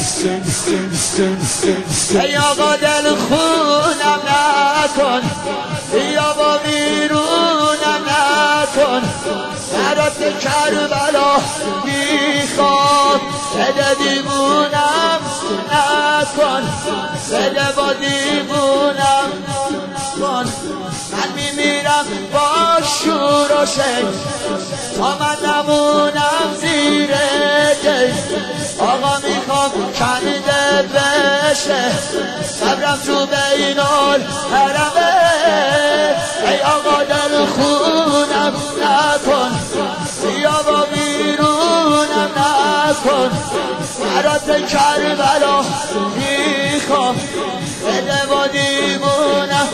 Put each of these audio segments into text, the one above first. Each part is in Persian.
ای آقا دل خونم نکن، بیا با بیرونم نکن، برات کربلا میخوام، بده دیوونم نکن، بده با دیوونم کن. من میمیرم با شور و شک تا من نمونم زیر دی. آقا میخوام کنده بشه صبرم تو بین الحرمه. ای آقا دل خونم نکن، بیا با بیرونم نکن، برات کربلا میخوام، بده با دیوونم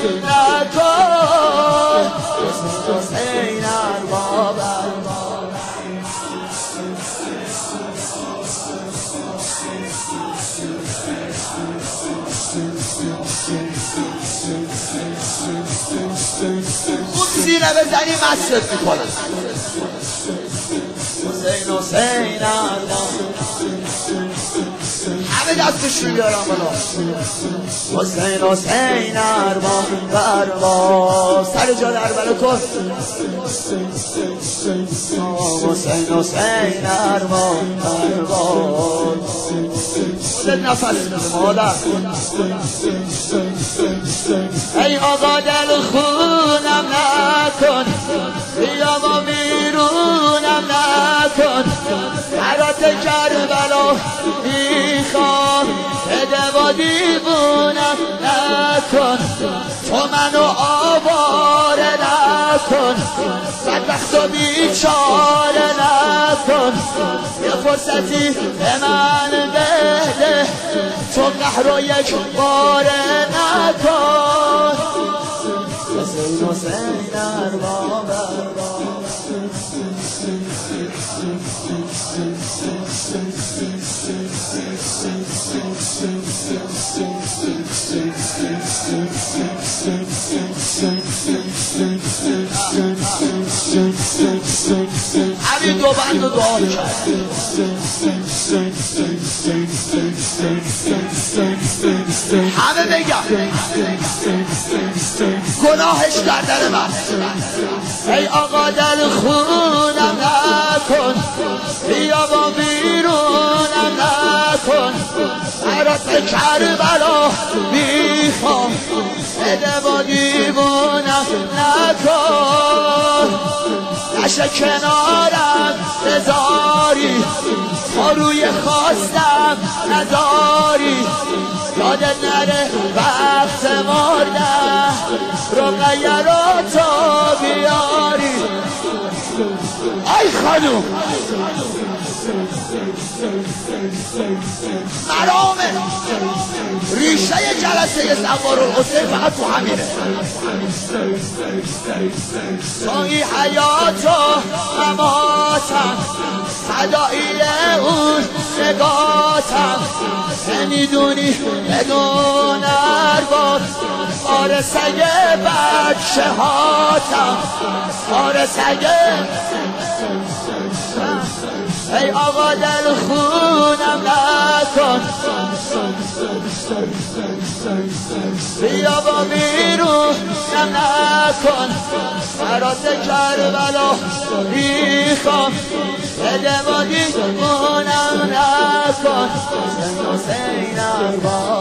نکن. حسین ارباب اون سینه بزنی مستت میکنم. حسین حسین ارباب همه دستشون بیارم بالا. حسین حسین ارباب ارباب سر جا در بله کن. حسین حسین ارباب ارباب خودت نفس بده مادر. ای آقا دل خونم نکن، بیا با بیرونم نکن، برات کربلا میخوام، بده با دیوونم نکن، تو منو آواره نکن، بدبخت و بیچاره نکن، یه فرصتی به من بده، تو قهر رو یک باره نکن. حسین حسین ارباب همین دو بند و دعا کرد. همه بگم گناهش در دل من. ای آقا دل خونم نکن، بیا با بیرونم نکن، برات کربلا میخوام، بده با دیوونم نکن. نشه کنارم بذاری، تا روی خواستم نداری، یادت نره وقت مردم رقیه رو تا بیاری. ای خانوم مرامه ریشه جلسه سوارالحسین فقط تو همینه. توی حیات و مماتم، فدایی اون نگاتم، نمیدونی بدون ارباب آرسگه بچه هاتم، آرسگه. ای آقا دل خونم نکن، بیا با بیرونم نکن، برات کربلا میخوام، بده با دیوونم نکن. حسین ارباب